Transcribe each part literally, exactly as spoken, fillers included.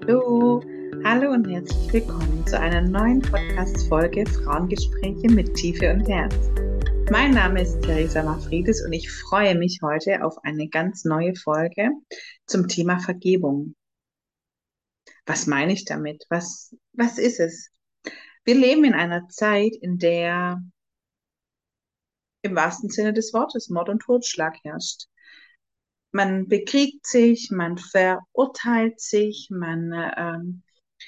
Hallo, hallo und herzlich willkommen zu einer neuen Podcast-Folge Frauengespräche mit Tiefe und Herz. Mein Name ist Theresa Mafridis und ich freue mich heute auf eine ganz neue Folge zum Thema Vergebung. Was meine ich damit? Was, was ist es? Wir leben in einer Zeit, in der im wahrsten Sinne des Wortes Mord und Totschlag herrscht. Man bekriegt sich, man verurteilt sich, man ähm,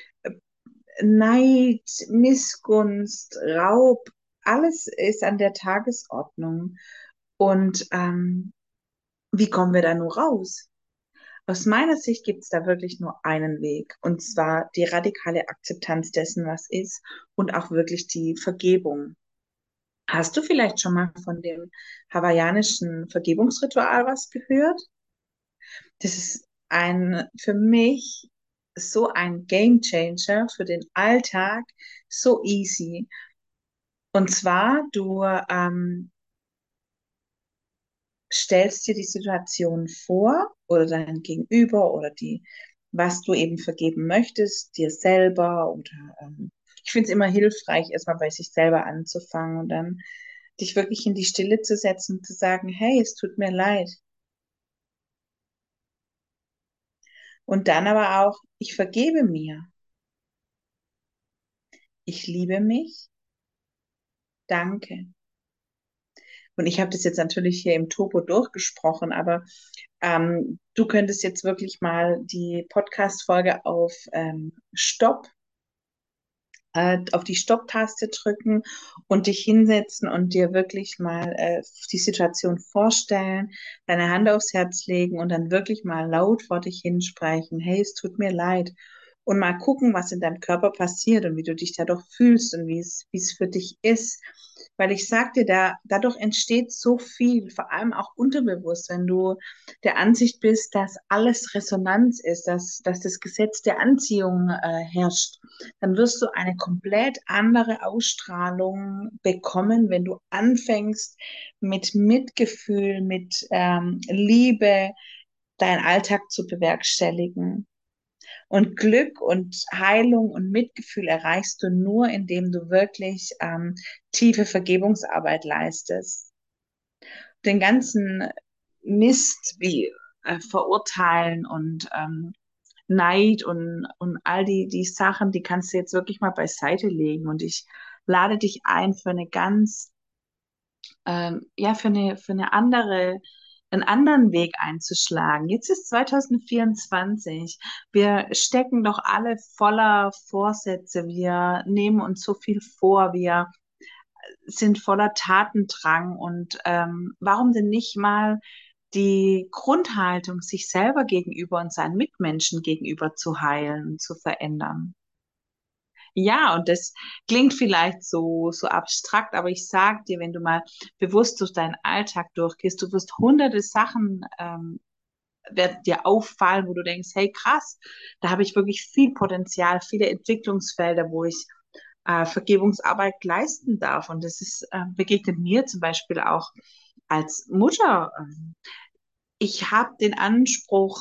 Neid, Missgunst, Raub, alles ist an der Tagesordnung. Und ähm, wie kommen wir da nur raus? Aus meiner Sicht gibt es da wirklich nur einen Weg, und zwar die radikale Akzeptanz dessen, was ist, und auch wirklich die Vergebung. Hast du vielleicht schon mal von dem hawaiianischen Vergebungsritual was gehört? Das ist ein, für mich so ein Game Changer für den Alltag, so easy. Und zwar, du ähm, stellst dir die Situation vor oder dein Gegenüber oder die, was du eben vergeben möchtest, dir selber oder ähm, ich finde es immer hilfreich, erstmal bei sich selber anzufangen und dann dich wirklich in die Stille zu setzen und zu sagen, hey, es tut mir leid. Und dann aber auch, ich vergebe mir, ich liebe mich, danke. Und ich habe das jetzt natürlich hier im Topo durchgesprochen, aber ähm, du könntest jetzt wirklich mal die Podcast-Folge auf ähm, Stopp, äh, auf die Stopp-Taste drücken und dich hinsetzen und dir wirklich mal äh, die Situation vorstellen, deine Hand aufs Herz legen und dann wirklich mal laut vor dich hinsprechen, hey, es tut mir leid. Und mal gucken, was in deinem Körper passiert und wie du dich dadurch fühlst und wie es, wie es für dich ist. Weil ich sag dir, da, dadurch entsteht so viel, vor allem auch unterbewusst, wenn du der Ansicht bist, dass alles Resonanz ist, dass, dass das Gesetz der Anziehung äh, herrscht, dann wirst du eine komplett andere Ausstrahlung bekommen, wenn du anfängst mit Mitgefühl, mit ähm, Liebe deinen Alltag zu bewerkstelligen. Und Glück und Heilung und Mitgefühl erreichst du nur, indem du wirklich ähm, tiefe Vergebungsarbeit leistest. Den ganzen Mist wie äh, Verurteilen und ähm, Neid und, und all die, die Sachen, die kannst du jetzt wirklich mal beiseite legen. Und ich lade dich ein für eine ganz, ähm, ja, für eine, für eine andere, einen anderen Weg einzuschlagen. Jetzt ist zwanzig vierundzwanzig. Wir stecken doch alle voller Vorsätze. Wir nehmen uns so viel vor. Wir sind voller Tatendrang. Und ähm, warum denn nicht mal die Grundhaltung sich selber gegenüber und seinen Mitmenschen gegenüber zu heilen und zu verändern? Ja, und das klingt vielleicht so, so abstrakt, aber ich sag dir, wenn du mal bewusst durch deinen Alltag durchgehst, du wirst hunderte Sachen ähm, werden dir auffallen, wo du denkst, hey krass, da habe ich wirklich viel Potenzial, viele Entwicklungsfelder, wo ich äh, Vergebungsarbeit leisten darf. Und das ist, äh, begegnet mir zum Beispiel auch als Mutter. Ähm, Ich habe den Anspruch,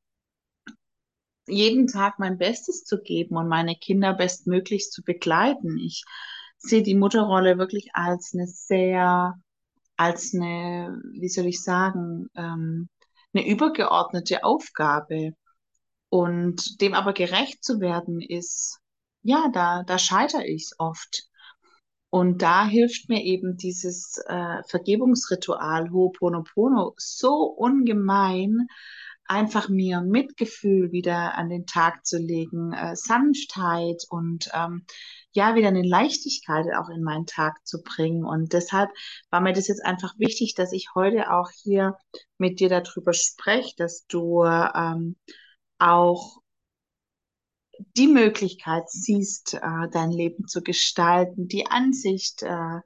jeden Tag mein Bestes zu geben und meine Kinder bestmöglichst zu begleiten. Ich sehe die Mutterrolle wirklich als eine sehr, als eine, wie soll ich sagen, ähm, eine übergeordnete Aufgabe. Und dem aber gerecht zu werden ist, ja, da, da scheitere ich oft. Und da hilft mir eben dieses äh, Vergebungsritual Ho'oponopono so ungemein, einfach mir Mitgefühl wieder an den Tag zu legen, äh, Sanftheit und ähm, ja, wieder eine Leichtigkeit auch in meinen Tag zu bringen. Und deshalb war mir das jetzt einfach wichtig, dass ich heute auch hier mit dir darüber spreche, dass du ähm, auch die Möglichkeit siehst, äh, dein Leben zu gestalten, die Ansicht äh,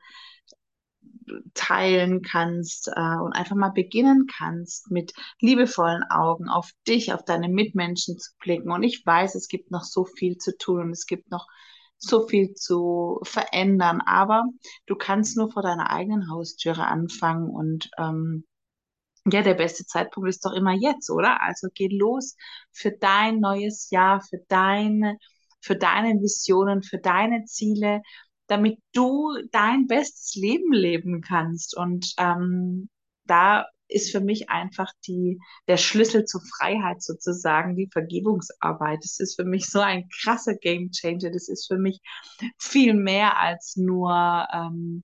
teilen kannst äh, und einfach mal beginnen kannst, mit liebevollen Augen auf dich, auf deine Mitmenschen zu blicken. Und ich weiß, es gibt noch so viel zu tun und es gibt noch so viel zu verändern, aber du kannst nur vor deiner eigenen Haustüre anfangen und ähm, Ja, der beste Zeitpunkt ist doch immer jetzt, oder? Also geh los für dein neues Jahr, für deine, für deine Visionen, für deine Ziele, damit du dein bestes Leben leben kannst. Und ähm, da ist für mich einfach die, der Schlüssel zur Freiheit sozusagen die Vergebungsarbeit. Das ist für mich so ein krasser Gamechanger. Das ist für mich viel mehr als nur ähm,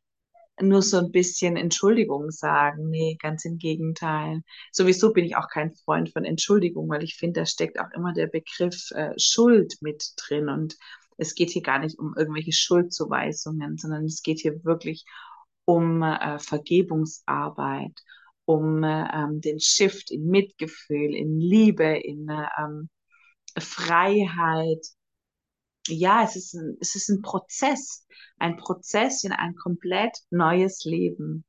nur so ein bisschen Entschuldigung sagen. Nee, ganz im Gegenteil. Sowieso bin ich auch kein Freund von Entschuldigung, weil ich finde, da steckt auch immer der Begriff äh, Schuld mit drin. Und es geht hier gar nicht um irgendwelche Schuldzuweisungen, sondern es geht hier wirklich um äh, Vergebungsarbeit, um äh, ähm, den Shift in Mitgefühl, in Liebe, in äh, ähm, Freiheit. Ja, es ist ein, es ist ein Prozess, ein Prozess in ein komplett neues Leben.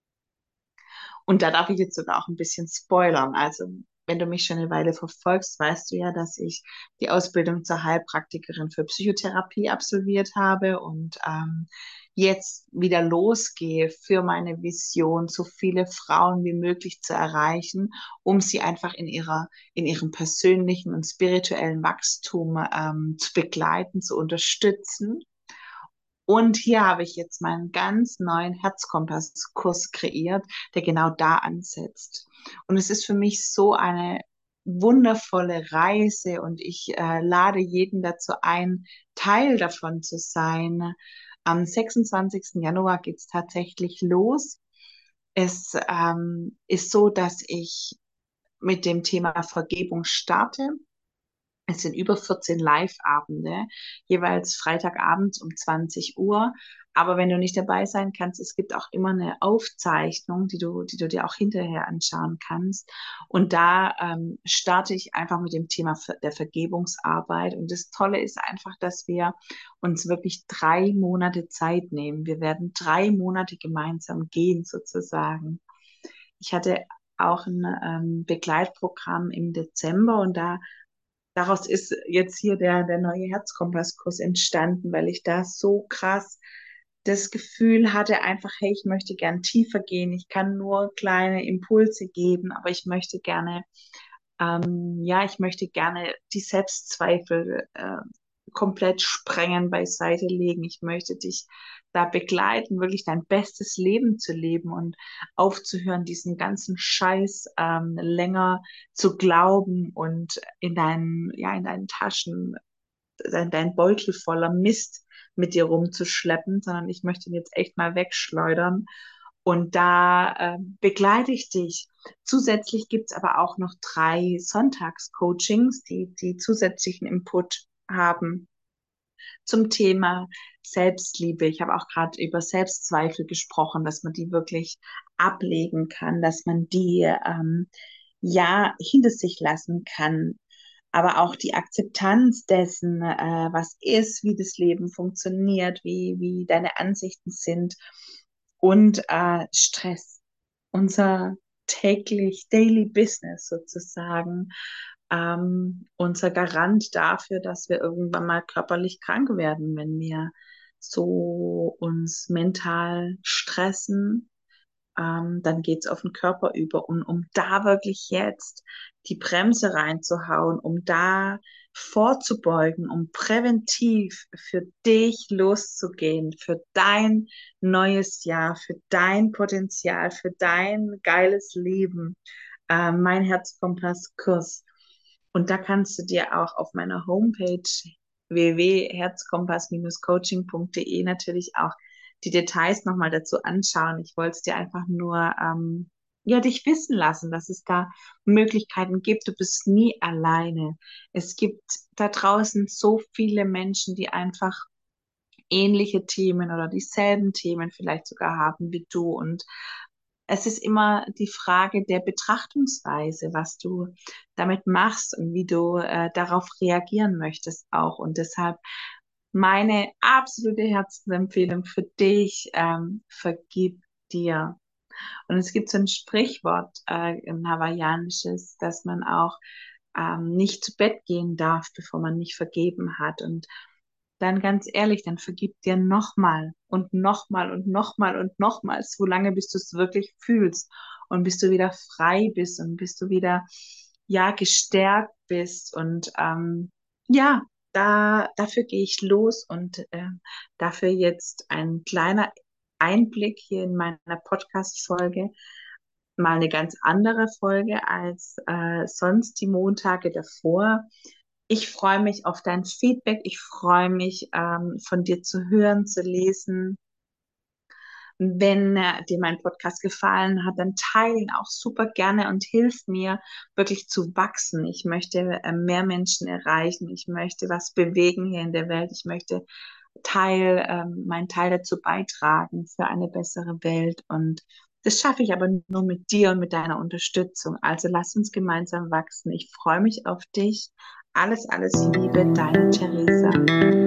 Und da darf ich jetzt sogar auch ein bisschen spoilern. Also, wenn du mich schon eine Weile verfolgst, weißt du ja, dass ich die Ausbildung zur Heilpraktikerin für Psychotherapie absolviert habe und ähm, jetzt wieder losgehe für meine Vision, so viele Frauen wie möglich zu erreichen, um sie einfach in ihrer, in ihrem persönlichen und spirituellen Wachstum ähm, zu begleiten, zu unterstützen. Und hier habe ich jetzt meinen ganz neuen Herzkompass-Kurs kreiert, der genau da ansetzt. Und es ist für mich so eine wundervolle Reise und ich äh, lade jeden dazu ein, Teil davon zu sein. Am sechsundzwanzigsten Januar geht es tatsächlich los. Es ähm, ist so, dass ich mit dem Thema Vergebung starte. Es sind über vierzehn Live-Abende, jeweils Freitagabends um zwanzig Uhr. Aber wenn du nicht dabei sein kannst, es gibt auch immer eine Aufzeichnung, die du, die du dir auch hinterher anschauen kannst. Und da ähm, starte ich einfach mit dem Thema der Vergebungsarbeit. Und das Tolle ist einfach, dass wir uns wirklich drei Monate Zeit nehmen. Wir werden drei Monate gemeinsam gehen, sozusagen. Ich hatte auch ein ähm, Begleitprogramm im Dezember und da daraus ist jetzt hier der, der neue Herzkompasskurs entstanden, weil ich da so krass das Gefühl hatte, einfach, hey, ich möchte gern tiefer gehen. Ich kann nur kleine Impulse geben, aber ich möchte gerne, ähm, ja, ich möchte gerne die Selbstzweifel äh, komplett sprengen, beiseite legen. Ich möchte dich da begleiten, wirklich dein bestes Leben zu leben und aufzuhören, diesen ganzen Scheiß ähm, länger zu glauben und in deinen, ja, in deinen Taschen, dein, dein Beutel voller Mist mit dir rumzuschleppen, sondern ich möchte ihn jetzt echt mal wegschleudern. Und da äh, begleite ich dich. Zusätzlich gibt's aber auch noch drei Sonntagscoachings, die, die zusätzlichen Input haben zum Thema Selbstliebe. Ich habe auch gerade über Selbstzweifel gesprochen, dass man die wirklich ablegen kann, dass man die ähm, ja hinter sich lassen kann. Aber auch die Akzeptanz dessen, äh, was ist, wie das Leben funktioniert, wie, wie deine Ansichten sind und äh, Stress. Unser täglich, Daily Business sozusagen, ähm, unser Garant dafür, dass wir irgendwann mal körperlich krank werden, wenn wir so uns mental stressen, ähm, dann geht's auf den Körper über. Und um da wirklich jetzt die Bremse reinzuhauen, um da vorzubeugen, um präventiv für dich loszugehen, für dein neues Jahr, für dein Potenzial, für dein geiles Leben, äh, mein Herzkompass-Kurs. Und da kannst du dir auch auf meiner Homepage w w w punkt herzkompass coaching punkt d e natürlich auch die Details nochmal dazu anschauen. Ich wollte es dir einfach nur, ähm, ja, dich wissen lassen, dass es da Möglichkeiten gibt. Du bist nie alleine. Es gibt da draußen so viele Menschen, die einfach ähnliche Themen oder dieselben Themen vielleicht sogar haben wie du. Und es ist immer die Frage der Betrachtungsweise, was du damit machst und wie du äh, darauf reagieren möchtest auch. Und deshalb meine absolute Herzensempfehlung für dich, ähm, vergib dir. Und es gibt so ein Sprichwort, äh, ein hawaiianisches, dass man auch ähm, nicht zu Bett gehen darf, bevor man nicht vergeben hat. Und dann ganz ehrlich, dann vergib dir nochmal und nochmal und nochmal und nochmal, so lange, bis du es wirklich fühlst und bis du wieder frei bist und bis du wieder, ja, gestärkt bist. Und ähm, ja, da, dafür gehe ich los und äh, dafür jetzt ein kleiner Einblick hier in meiner Podcast-Folge, mal eine ganz andere Folge als äh, sonst die Montage davor. Ich freue mich auf dein Feedback. Ich freue mich, ähm, von dir zu hören, zu lesen. Wenn äh, dir mein Podcast gefallen hat, dann teilen auch super gerne und hilf mir wirklich zu wachsen. Ich möchte äh, mehr Menschen erreichen. Ich möchte was bewegen hier in der Welt. Ich möchte Teil, ähm, meinen Teil dazu beitragen für eine bessere Welt. Und das schaffe ich aber nur mit dir und mit deiner Unterstützung. Also lass uns gemeinsam wachsen. Ich freue mich auf dich. Alles, alles Liebe, deine Theresa.